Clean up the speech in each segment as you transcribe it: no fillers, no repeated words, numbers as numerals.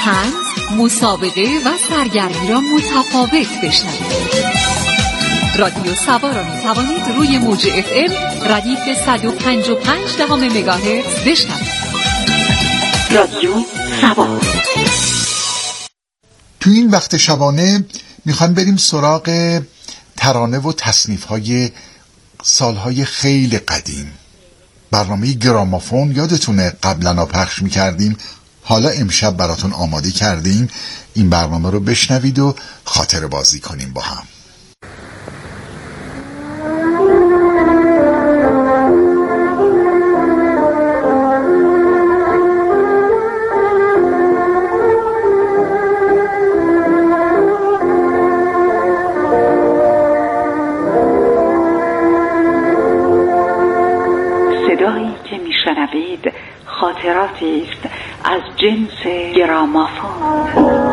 طنز، مسابقه و سرگرمی را متفاوت بشنوید. رادیو سبا را می توانید روی موج FM ردیف 105.5 مگاهرتز بشنوید. رادیو سبا. تو این وقت شبانه میخوایم بریم سراغ ترانه و تصنیف‌های سالهای خیلی قدیم. برنامه گرامافون یادتونه قبلا پخش میکردیم، حالا امشب براتون آماده کردیم. این برنامه رو بشنوید و خاطره بازی کنیم با هم. خاطراتی است از جنس گرامافون.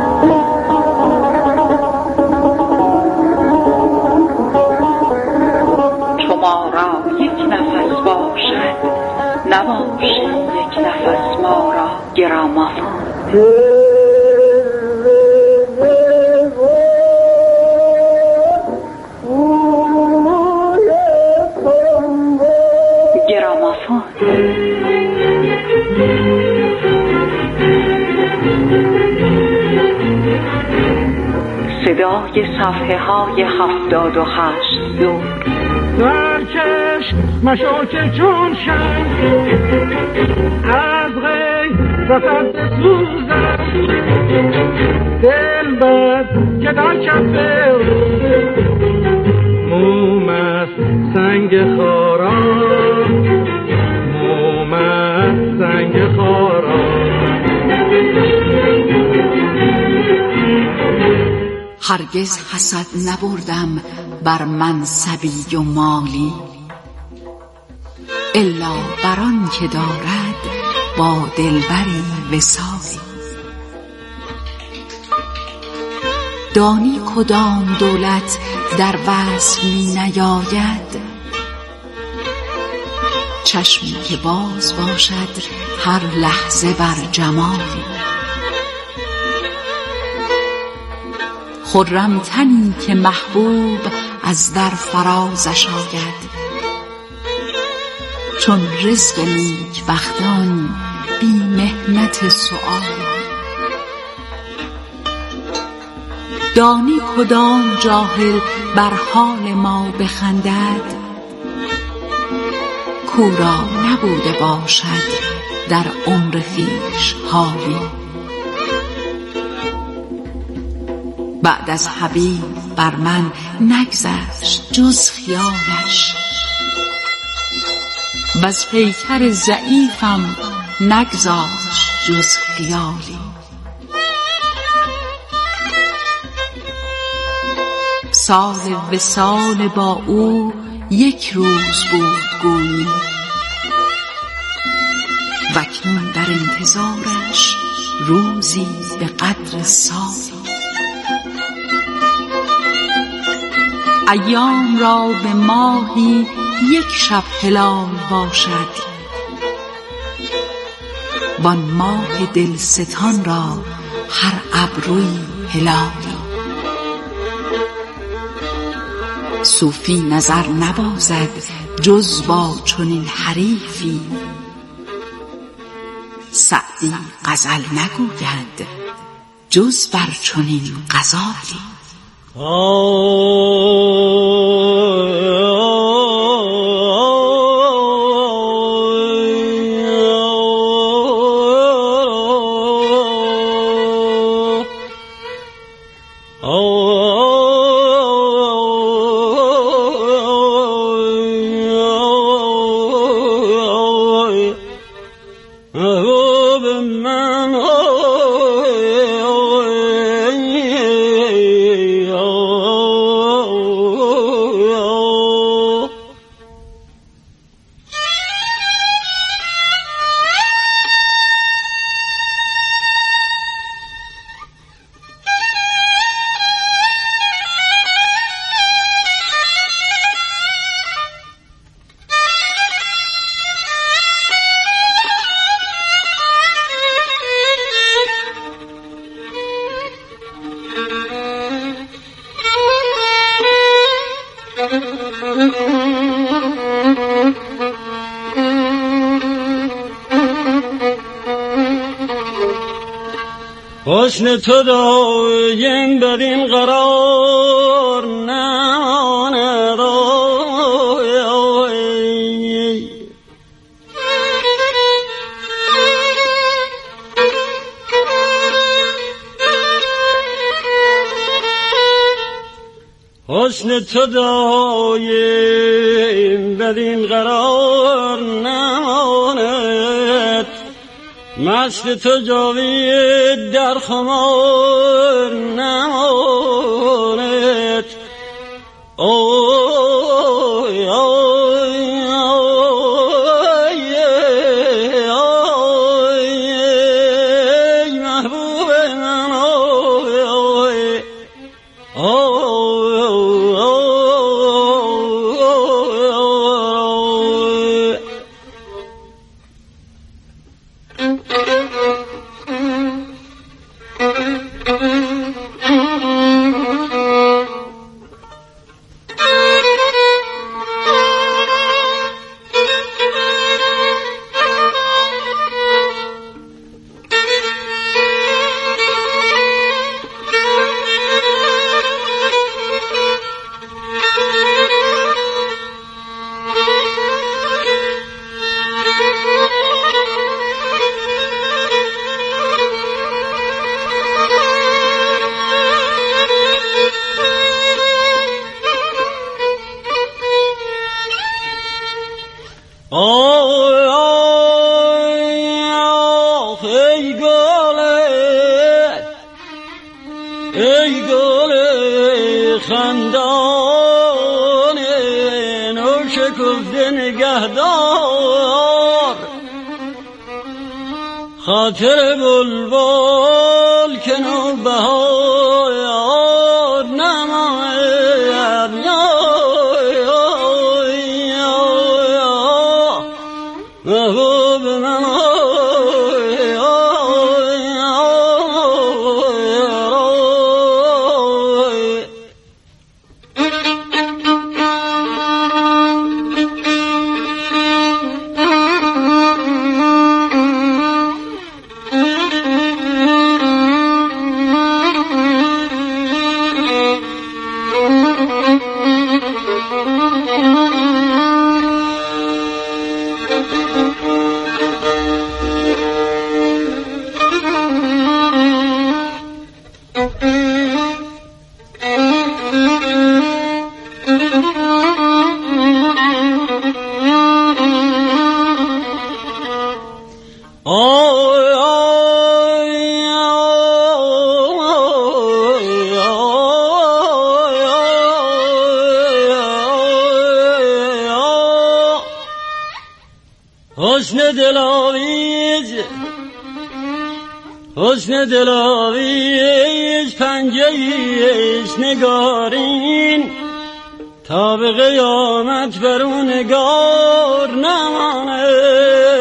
شما را یک نفس باشد، نباشی یک نفس ما را گرامافون. گرامافون. صدای صفحه های 78 دور. درکش مشو که چون شم از غیرتت بسوزم، دل بد که در کف موم است سنگ خارا، موم است سنگ خارا. هرگز حسد نبردم بر منصبی و مالی، الا بر آن که دارد با دلبری وصالی. دانی کدام دولت در وصف می نیاید، چشمی که باز باشد هر لحظه بر جمالی. خرم تنی که محبوب از در فرازش آید، چون رزق نیک بختان بی محنت سؤالی. دانی کدام جاهل بر حال ما بخندد، کو را نبوده باشد در عمر خویش حالی. بعد از حبیب بر من نگذشت جز خیالش، وز پیکر ضعیفم نگذاشت جز خیالی. سال وصال با او یک روز بود گویی، واکنون در انتظارش روزی به قدر سالی. ایام را به ماهی یک شب هلال باشد، وان ماه دلستان را هر ابروی هلالی. صوفی نظر نبازد جز با چنین حریفی، سعدی غزل نگوید جز بر چنین غزالی. حسن تو دایم بر این قرار نماند. حسن تو دایم بر این قرار نماند. مست تو جاوید در خمار نماند. اوی اوی اوی اوی محبوب من اوی اوی ای گل خندان نوشکفته نگهدار، خاطر بلبل که نوبهار نماند. محبوب من حسن دلاویز پنجه ایش نگارین، تا به قیامت بر اون نگار نماند.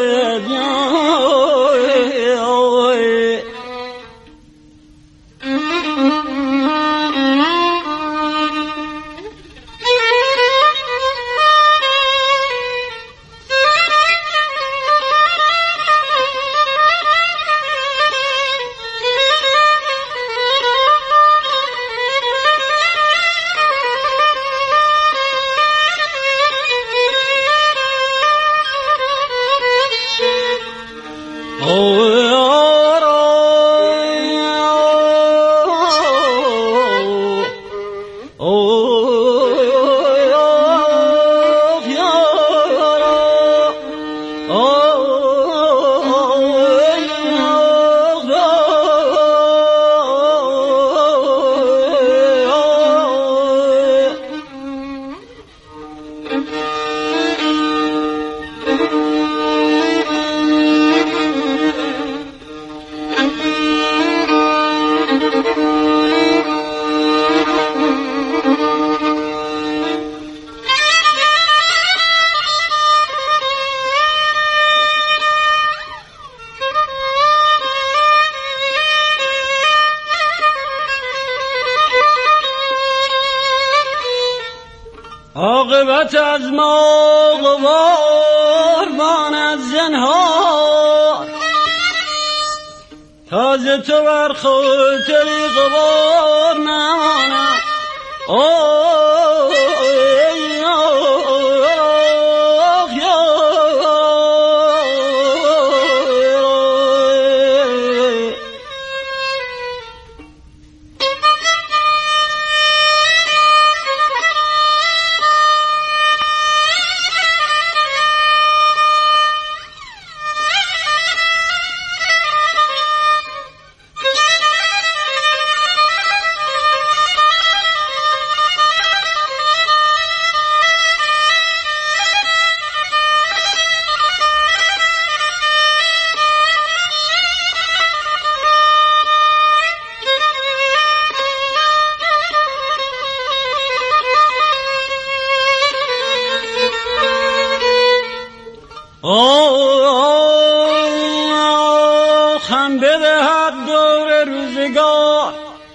عاقبت از ما غبار ماند زنهار، تازه تو بر خاطر غبار نمانم. خم بدهد دور روزگار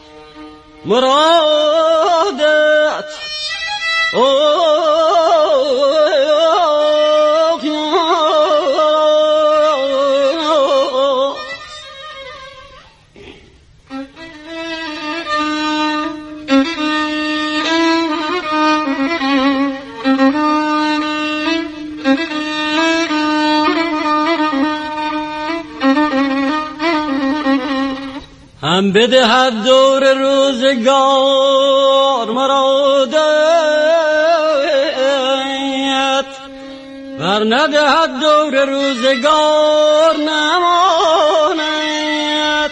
مرادت. هم بدهد دور روزگار مرادت، ور ندهد دور روزگار نماند.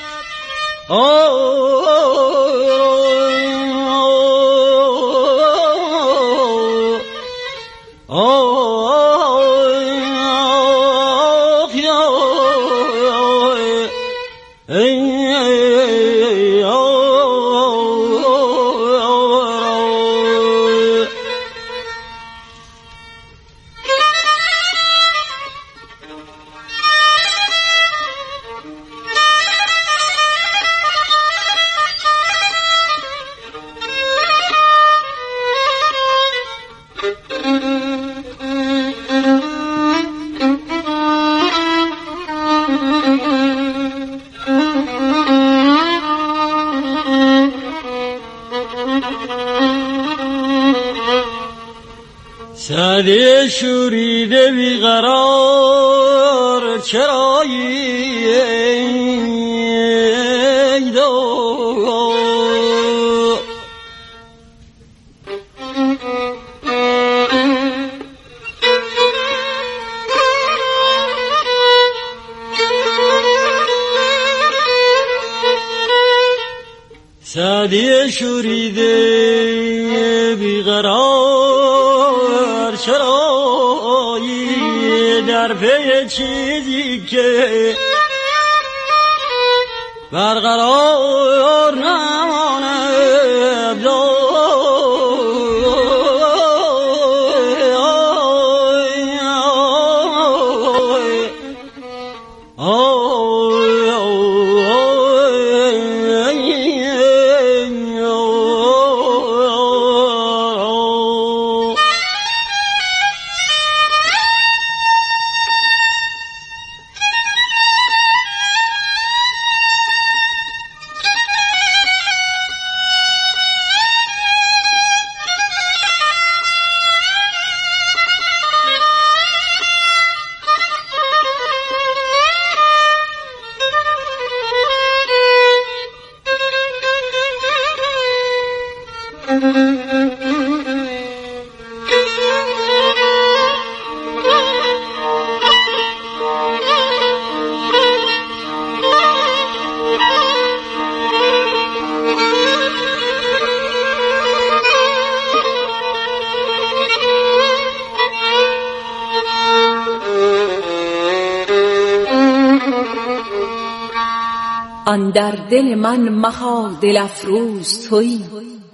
سعدی شوریده بیقرار چرایی ای دو. سعدی شوریده بیقرار چرایی در پی چیزی که برقرار نماند. اندر دل من مها دل افروز تویی،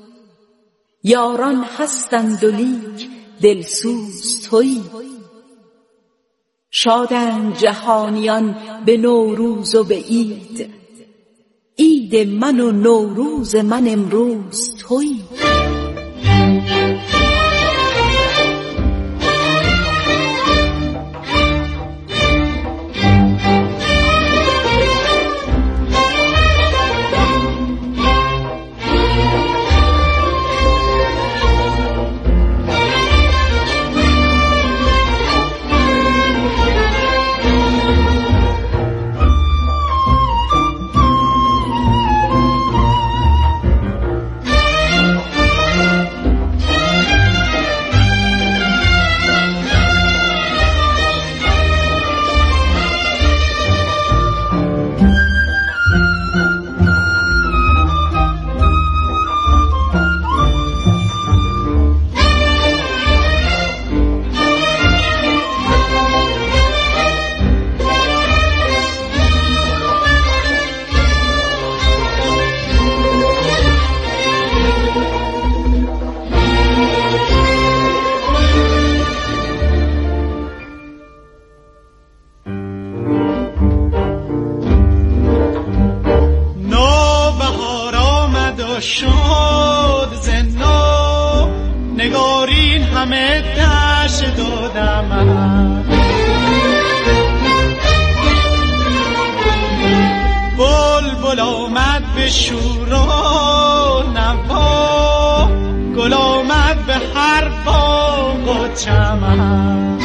یاران هستند و لیک دلسوز تویی. شادند جهانیان به نوروز و به عید، عید من و نوروز من امروز تویی. و شد زنو، نگارین همه دشت دادم. بلبل آمد به شور و نوا، گل آمد به هر باغ و چمن.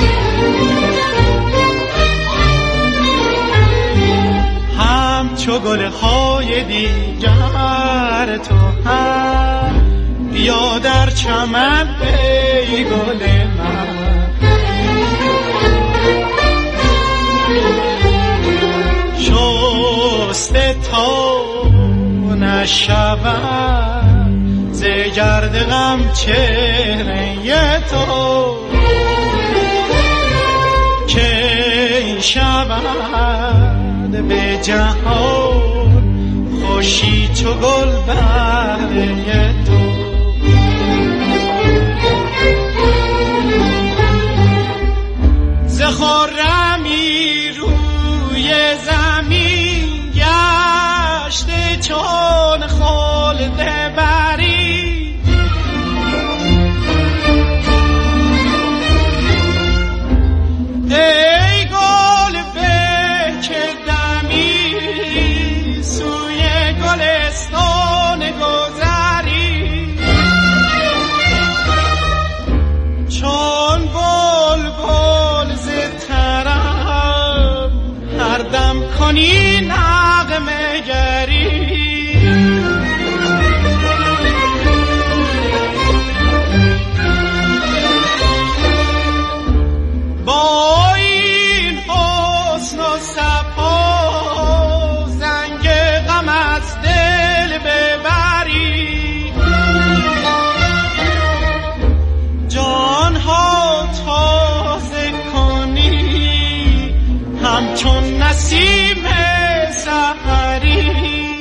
همچو گل‌های دیگر تو هم بیا در چمن ای گل من. شسته تا نشود ز گرد غم چهره تو، که شود به جهان خوشی چو گل بهره تو. ز خرمی روی زمین گشته چون خلد بری، ای گل به که دمی سوی گلستان گذری، چون بلبل ز طرب هر دم کنی نغمه گری. با این حسن و صفا زنگ غم از دل ببری، جانها تازه کنی همچون نسیم سحری.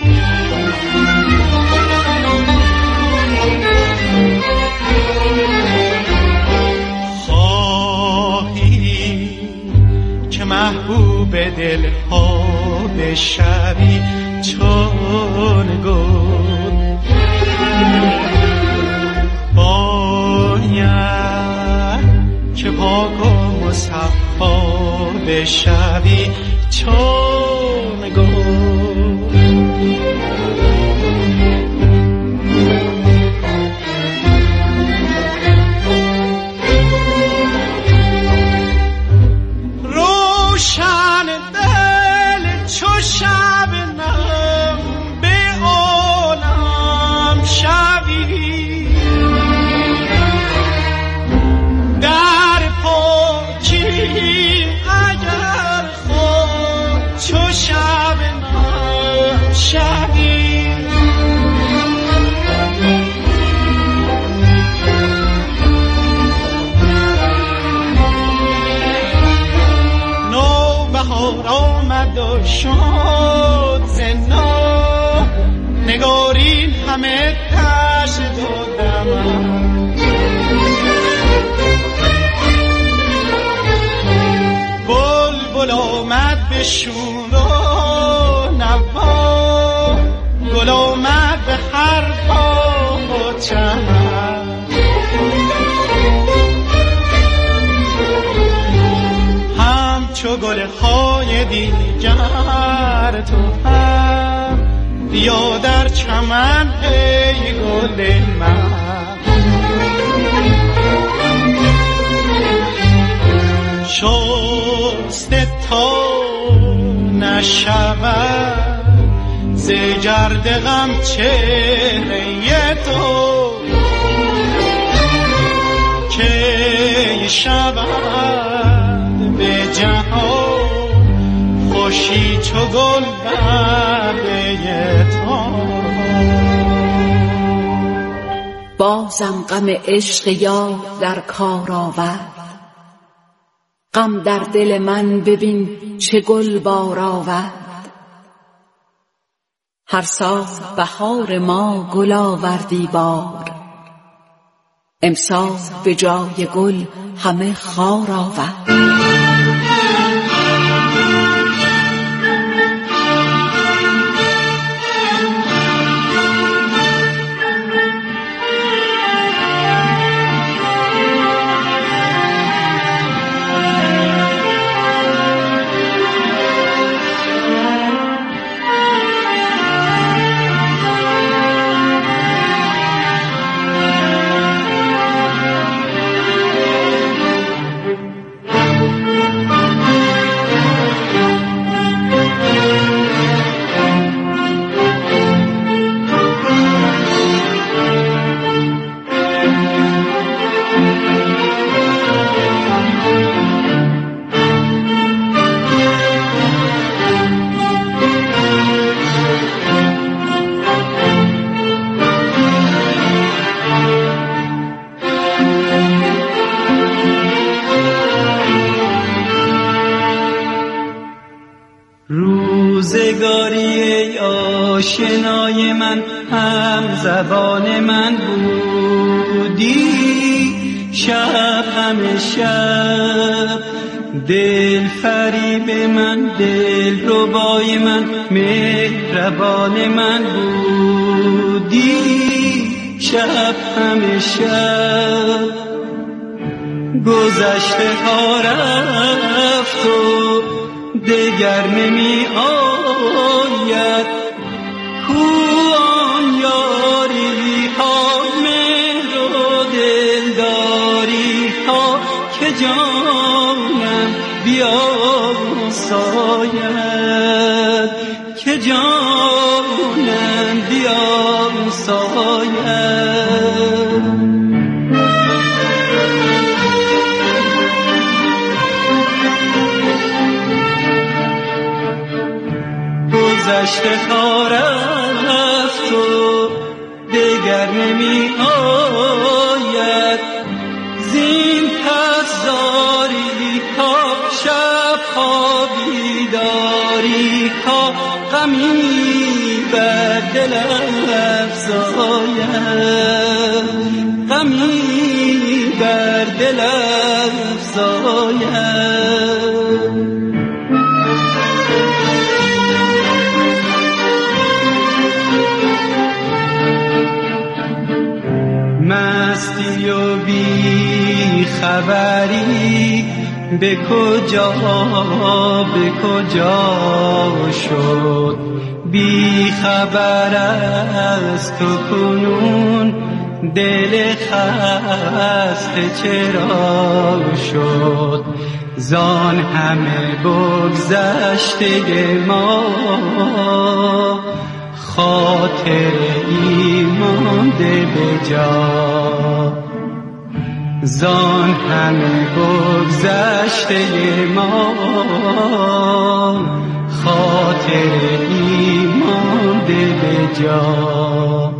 محبوب دلها بشوی چون گل، باید که پاک و مصفا بشوی چون گل. روشن دل چو شبنم به عالم شوی، در پاکی اگر خود چو شبنم شوی. آمد و شد زنا، نگارین همه تشت دادم. بلبل آمد به شور و نوا، گل آمد به هر باغ و چمن. چو گل‌های دیگر تو هم بیا در چمن ای گل من. شسته تا نشود ز گرد غم چهره تو، که شود به جهان خوشی چو گل بهره تو. بازم غم عشق یار در کار آورد، غم در دل من ببین چه گل بار آورد. هر سال بهار ما گل آوردی بار، امسال به جای گل همه خار آورد. آشنای من، هم زبان من بودی. شب همه شب دل فریب من، دل ربای من، مهربان من بودی. شب همه شب گذشته ها رفت و دگر نمی آید. کو آن یاری ها، مهر و دلداری ها که جانم بیاساید، که جانم بیاساید. گذشته ها رفت و دگر نمی آید. زین پس زاری ها، شب ها بیداری ها، غمی بر دل افزاید، غمی بر دل افزاید. مستی و بی خبری به کجا شد؟ بی خبر از تو کنون دل خسته چرا شد؟ زان همه بگذشته ما خاطر ایمانده به جا. زان همه بگذشته ما خاطر ایمانده به جا.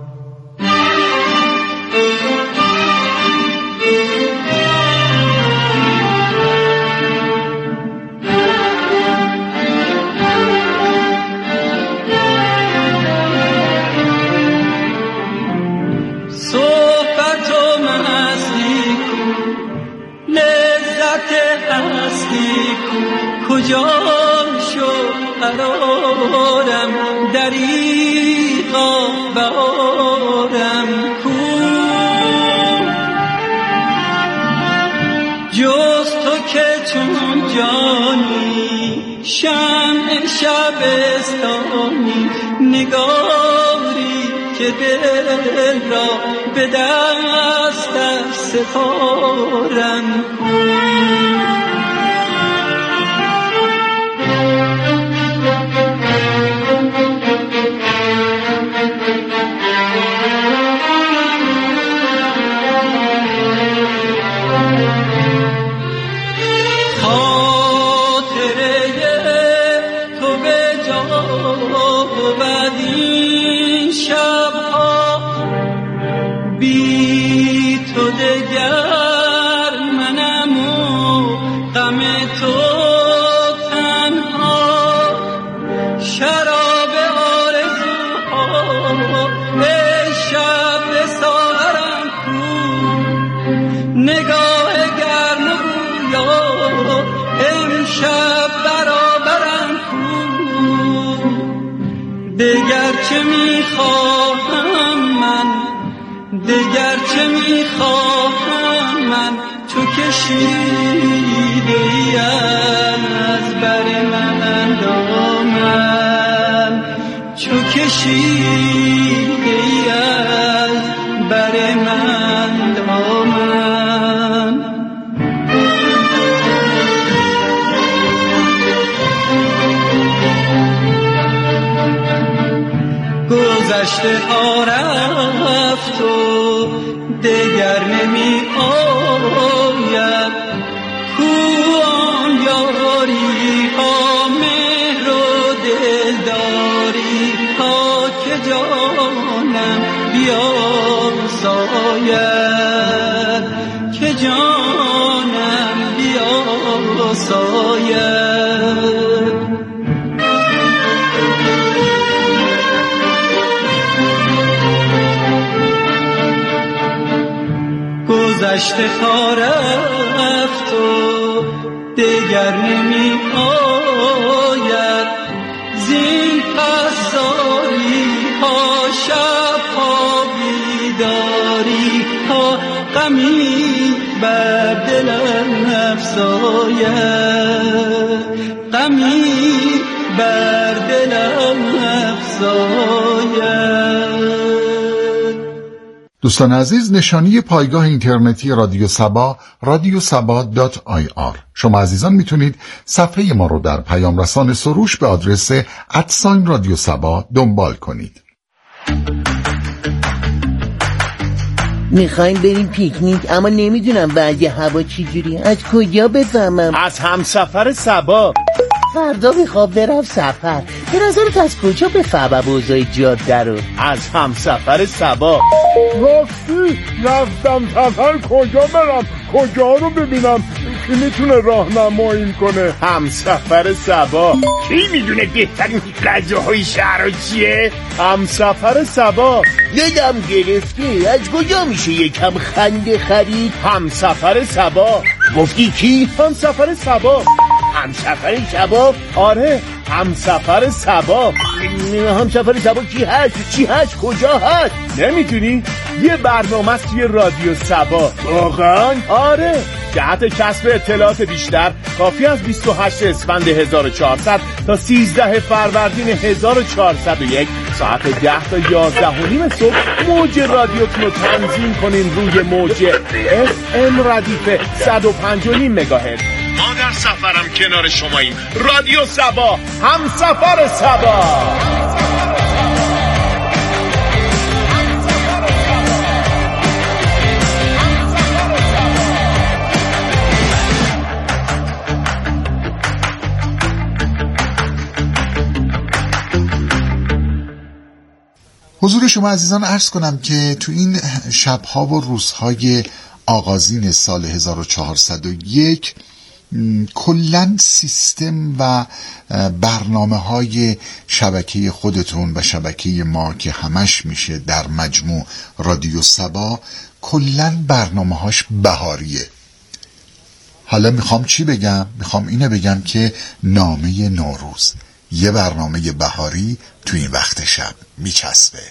کجا شد قرارم، دریغا بارم کو؟ جز تو که چون جانی، شمع شبستانی، نگاری که دل را به دستت سپارم کو؟ دگر چه میخواهم من، تو کشیده ای از بر من دامن، تو کشیده ای از بر من دامن. گذشته ها رفت و دگر نمی آید. کو آن یاری ها، مهر و دلداری ها که جانم بیاساید، که جانم بیاساید. دشت خارفت و دگر نمی آید زین پساری ها شب ها بیداری ها غمی بر دلم افزاید غمی بر دلم افزاید. دوستان عزیز، نشانی پایگاه اینترنتی رادیو سبا radiosaba.ir. شما عزیزان میتونید صفحه ما رو در پیام رسان سروش به آدرس @رادیو سبا دنبال کنید. میخوایم بریم پیکنیک اما نمیدونم وضع هوا چی جوری، از کجا بفهمم؟ از همسفر سبا. فردا میخوام برم سفر، به نظرت از کجا بفهمم اوضاع جاده رو؟ از همسفر سبا. راستی رفتم سفر کجا برم، کجا رو ببینم، کی میتونه راهنماییم کنه؟ همسفر سبا. کی میدونه بهترین غذاهای شهر چیه؟ همسفر سبا. یادم گرفته، از کجا میشه یکم خنده خرید؟ همسفر سبا. گفتی کی؟ همسفر سبا. همسفر سبا؟ آره، همسفر سبا. همسفر سبا کی هست؟ چی هست؟ کجا هست؟ نمیدونی؟ یه برنامه است توی رادیو سبا. واقعا؟ آره. جهت کسب اطلاعات بیشتر کافی از 28 اسفند 1400 تا 13 فروردین 1401 ساعت 10 تا 11:30 صبح موج رادیوتون رو تنظیم کنین روی موج FM ردیف 105.5 مگاهرتز. ما در سفرم کنار شماییم. رادیو سبا، همسفر سبا. حضور شما عزیزان عرض کنم که تو این شبها و روزهای آغازین سال 1401 کلن سیستم و برنامه‌های شبکه خودتون و شبکه ما که همش میشه در مجموع رادیو سبا کلن برنامه‌هاش بهاریه. حالا میخوام چی بگم؟ میخوام اینو بگم که نامه نوروز، یه برنامه بهاری تو این وقت شب میچسبه.